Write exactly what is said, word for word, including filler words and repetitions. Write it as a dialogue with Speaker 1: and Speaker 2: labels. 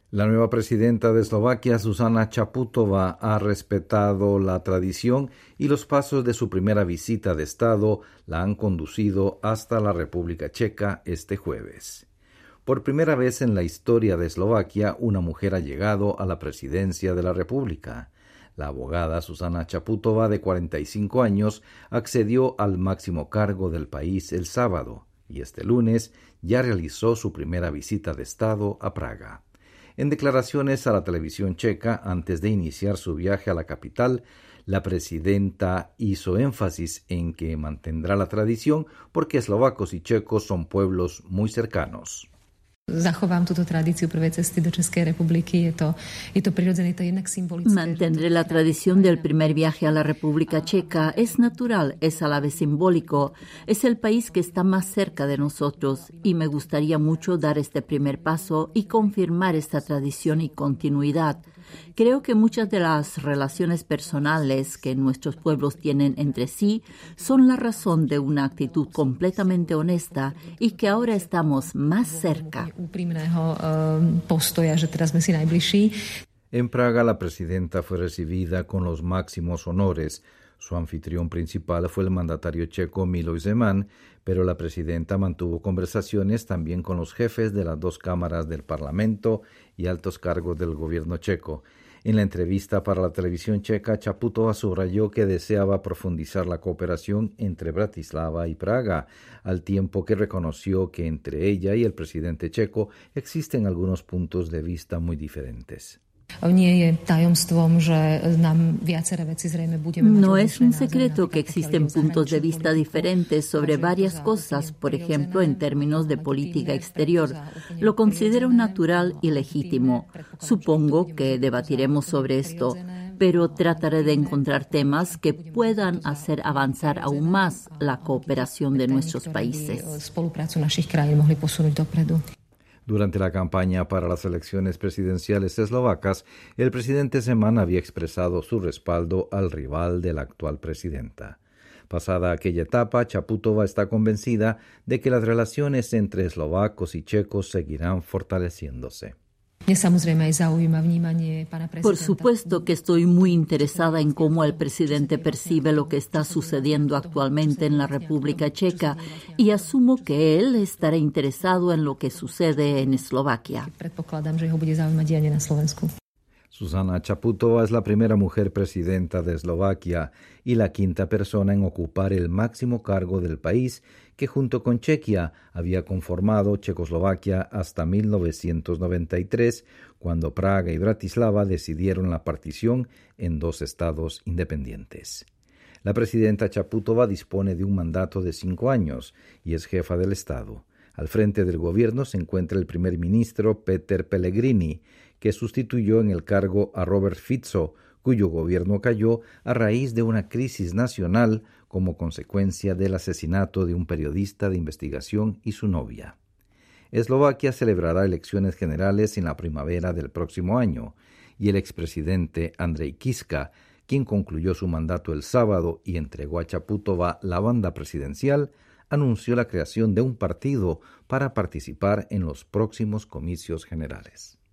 Speaker 1: La nueva presidenta de Eslovaquia, Zuzana Čaputová, ha respetado la tradición y los pasos de su primera visita de Estado la han conducido hasta la República Checa este jueves. Por primera vez en la historia de Eslovaquia, una mujer ha llegado a la presidencia de la República. La abogada Zuzana Čaputová, de cuarenta y cinco años, accedió al máximo cargo del país el sábado y este lunes ya realizó su primera visita de Estado a Praga. En declaraciones a la televisión checa antes de iniciar su viaje a la capital, la presidenta hizo énfasis en que mantendrá la tradición porque eslovacos y checos son pueblos muy cercanos.
Speaker 2: Zachovám túto tradíciu prvej cesty do Českej republiky. Je to, je to prirodzené, to je jednak symbolické.
Speaker 3: Mantendré la tradición del primer viaje a la República Checa. Es natural, es a la vez simbólico. Es el país que está más cerca de nosotros y me gustaría mucho dar este primer paso y confirmar esta tradición y continuidad. Creo que muchas de las relaciones personales que nuestros pueblos tienen entre sí son la razón de una actitud completamente honesta y que ahora estamos más cerca.
Speaker 1: En Praga, la presidenta fue recibida con los máximos honores. Su anfitrión principal fue el mandatario checo Miloš Zeman, pero la presidenta mantuvo conversaciones también con los jefes de las dos cámaras del Parlamento y altos cargos del gobierno checo. En la entrevista para la televisión checa, Čaputová subrayó que deseaba profundizar la cooperación entre Bratislava y Praga, al tiempo que reconoció que entre ella y el presidente checo existen algunos puntos de vista muy diferentes.
Speaker 3: No es un secreto que existen puntos de vista diferentes sobre varias cosas, por ejemplo, en términos de política exterior. Lo considero natural y legítimo. Supongo que debatiremos sobre esto, pero trataré de encontrar temas que puedan hacer avanzar aún más la cooperación de nuestros países.
Speaker 1: Durante la campaña para las elecciones presidenciales eslovacas, el presidente Zeman había expresado su respaldo al rival de la actual presidenta. Pasada aquella etapa, Čaputová está convencida de que las relaciones entre eslovacos y checos seguirán fortaleciéndose.
Speaker 3: Por supuesto que estoy muy interesada en cómo el presidente percibe lo que está sucediendo actualmente en la República Checa y asumo que él estará interesado en lo que sucede en Eslovaquia.
Speaker 1: Zuzana Čaputová es la primera mujer presidenta de Eslovaquia y la quinta persona en ocupar el máximo cargo del país que junto con Chequia había conformado Checoslovaquia hasta mil novecientos noventa y tres, cuando Praga y Bratislava decidieron la partición en dos estados independientes. La presidenta Čaputová dispone de un mandato de cinco años y es jefa del Estado. Al frente del gobierno se encuentra el primer ministro Peter Pellegrini, que sustituyó en el cargo a Robert Fico, cuyo gobierno cayó a raíz de una crisis nacional como consecuencia del asesinato de un periodista de investigación y su novia. Eslovaquia celebrará elecciones generales en la primavera del próximo año y el expresidente Andrej Kiska, quien concluyó su mandato el sábado y entregó a Čaputová la banda presidencial, anunció la creación de un partido para participar en los próximos comicios generales.